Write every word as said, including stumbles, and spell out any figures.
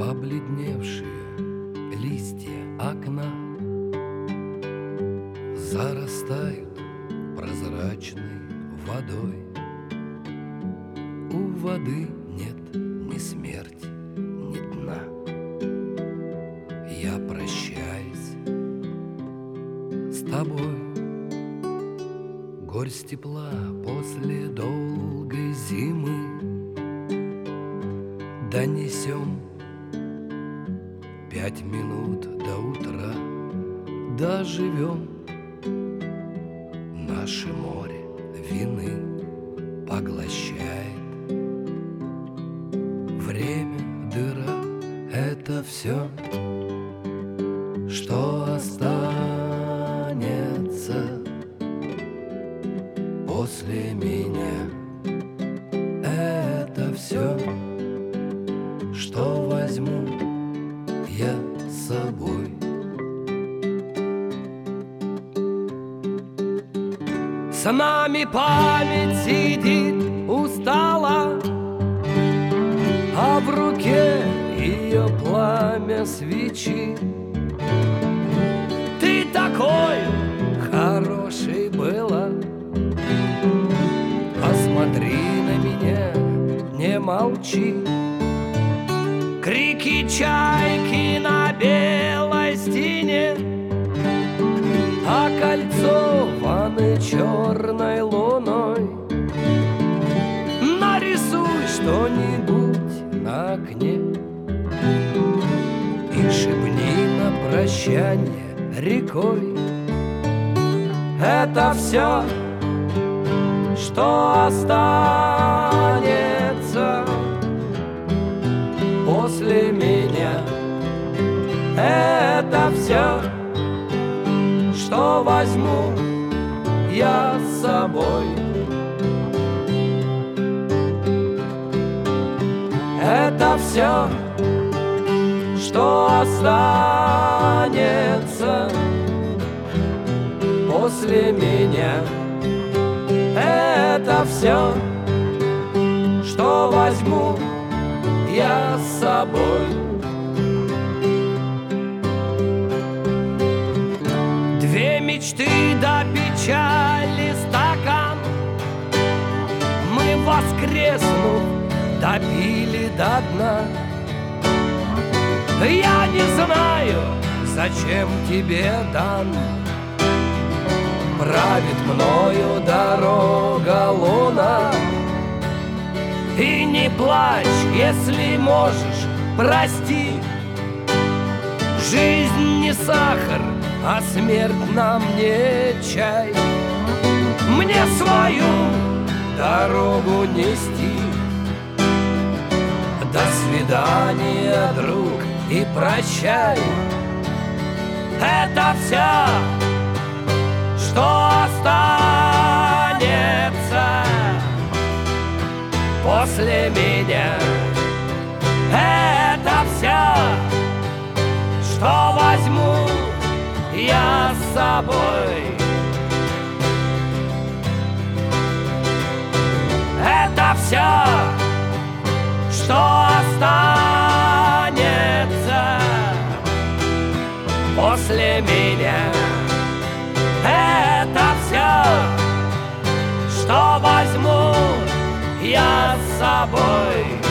Побледневшие листья окна зарастают прозрачной водой. У воды нет ни смерти, ни дна. Я прощаюсь с тобой. Горсть тепла после долгой зимы донесем. Пять минут до утра доживем. Наше море вины поглощает. Время, дыра — это все, что останется после меня. Это все, что возьму я с собой. С нами память сидит устала, а в руке ее пламя свечи. Ты такой хороший была, посмотри на меня, не молчи. Крики чайки на белой стене, окольцованы черной луной. Нарисуй что-нибудь на окне и шепни на прощание рекой. Это все, что останется после меня. Это все, что возьму я с собой. Это все, что останется после меня. Это все, что возьму я с собой. Две мечты до печали стакан мы, воскреснув, допили до дна. Я не знаю, зачем тебе дан. Правит мною дорога луна. И не плачь, если можешь, прости. Жизнь не сахар, а смерть нам не чай. Мне свою дорогу нести. До свидания, друг, и прощай. Это все, что останется после меня. Это все, что возьму я с собой. Это все, что останется после меня. Это все, что возьму я с собой.